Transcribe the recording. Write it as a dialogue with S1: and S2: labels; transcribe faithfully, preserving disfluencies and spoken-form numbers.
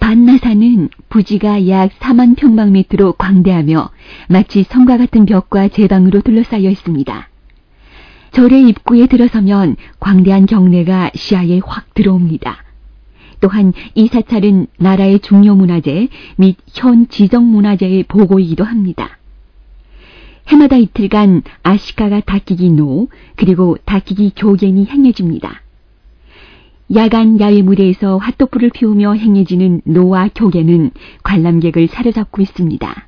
S1: 반나사는 부지가 약 사만 평방미터로 광대하며 마치 성과 같은 벽과 제방으로 둘러싸여 있습니다. 절의 입구에 들어서면 광대한 경내가 시야에 확 들어옵니다. 또한 이 사찰은 나라의 중요 문화재 및 현 지정 문화재의 보고이기도 합니다. 해마다 이틀간 아시카가 닦이기 노 그리고 닦이기 교견이 행해집니다. 야간 야외 무대에서 핫도풀을 피우며 행해지는 노와 교견은 관람객을 사로잡고 있습니다.